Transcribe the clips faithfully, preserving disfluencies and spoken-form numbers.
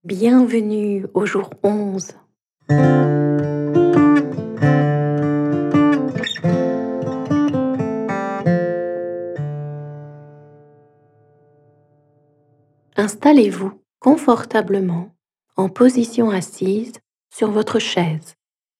Bienvenue au jour onze. Installez-vous confortablement en position assise sur votre chaise.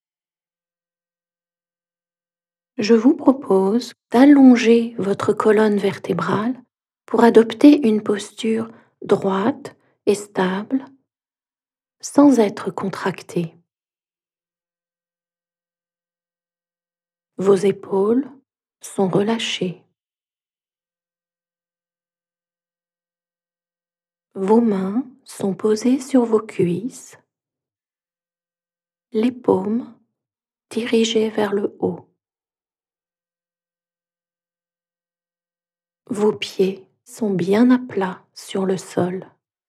Je vous propose d'allonger votre colonne vertébrale pour adopter une posture droite et stable sans être contractée. Vos épaules sont relâchées. Vos mains sont posées sur vos cuisses, les paumes dirigées vers le haut. Vos pieds sont bien à plat sur le sol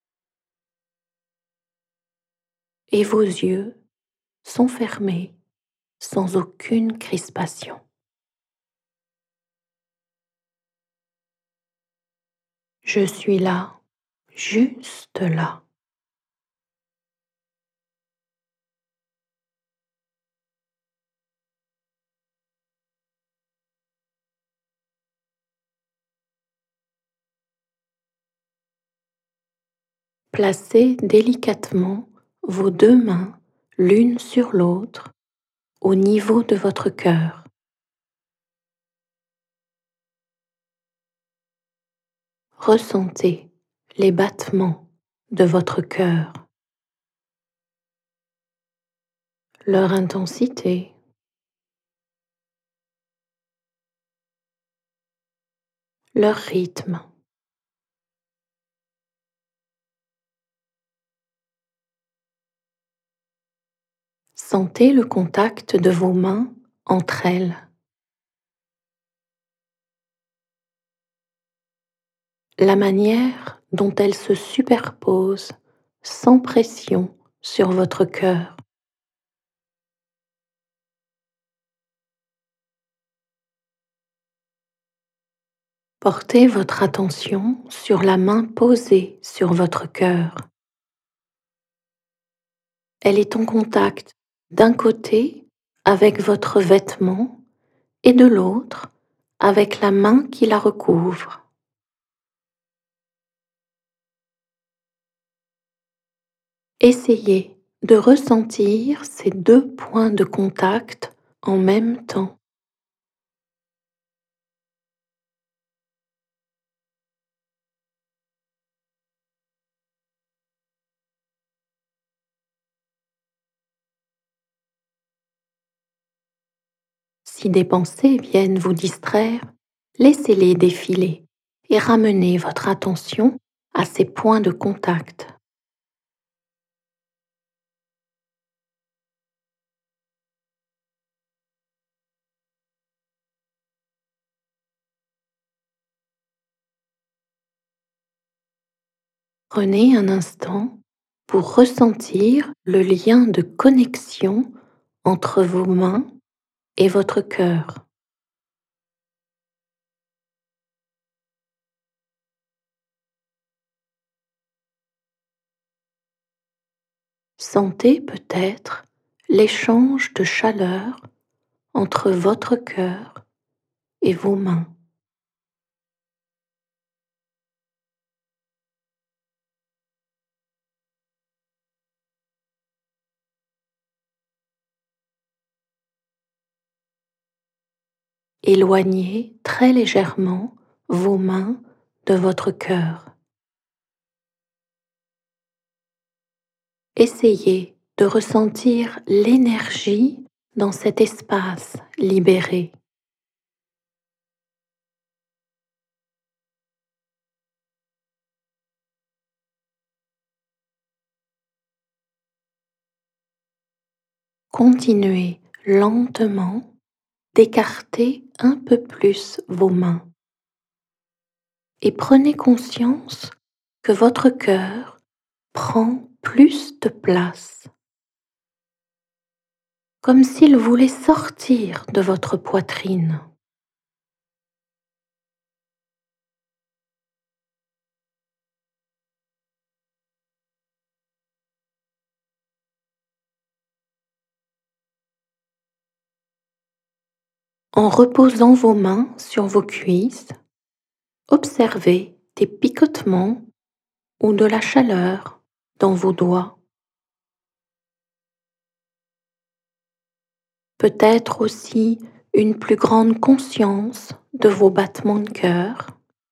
et vos yeux sont fermés sans aucune crispation. Je suis là, juste là. Placez délicatement vos deux mains l'une sur l'autre au niveau de votre cœur. Ressentez les battements de votre cœur, leur intensité, leur rythme. Sentez le contact de vos mains entre elles. La manière dont elles se superposent sans pression sur votre cœur. Portez votre attention sur la main posée sur votre cœur. Elle est en contact d'un côté avec votre vêtement et de l'autre avec la main qui la recouvre. Essayez de ressentir ces deux points de contact en même temps. Si des pensées viennent vous distraire, laissez-les défiler et ramenez votre attention à ces points de contact. Prenez un instant pour ressentir le lien de connexion entre vos mains et votre cœur. Sentez peut-être l'échange de chaleur entre votre cœur et vos mains. Éloignez très légèrement vos mains de votre cœur. Essayez de ressentir l'énergie dans cet espace libéré. Continuez lentement d'écarter un peu plus vos mains et prenez conscience que votre cœur prend plus de place, comme s'il voulait sortir de votre poitrine. En reposant vos mains sur vos cuisses, observez des picotements ou de la chaleur dans vos doigts. Peut-être aussi une plus grande conscience de vos battements de cœur.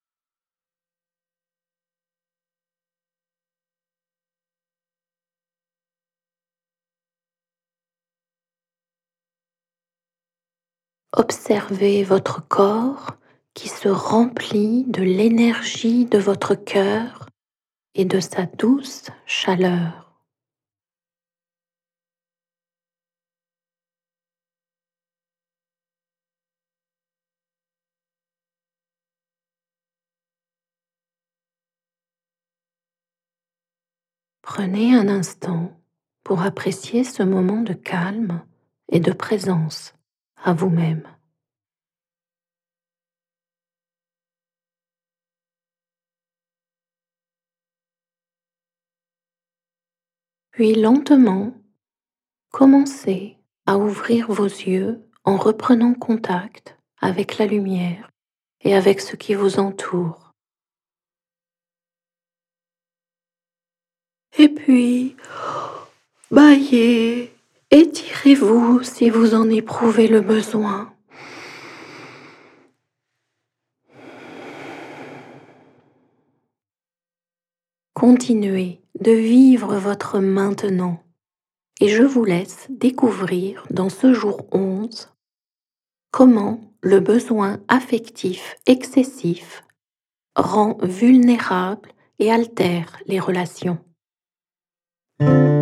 Observez votre corps qui se remplit de l'énergie de votre cœur et de sa douce chaleur. Prenez un instant pour apprécier ce moment de calme et de présence à vous-même. Puis lentement, commencez à ouvrir vos yeux en reprenant contact avec la lumière et avec ce qui vous entoure. Et puis, baillez, étirez-vous si vous en éprouvez le besoin. Continuez de vivre votre maintenant et je vous laisse découvrir dans ce jour onze comment le besoin affectif excessif rend vulnérable et altère les relations.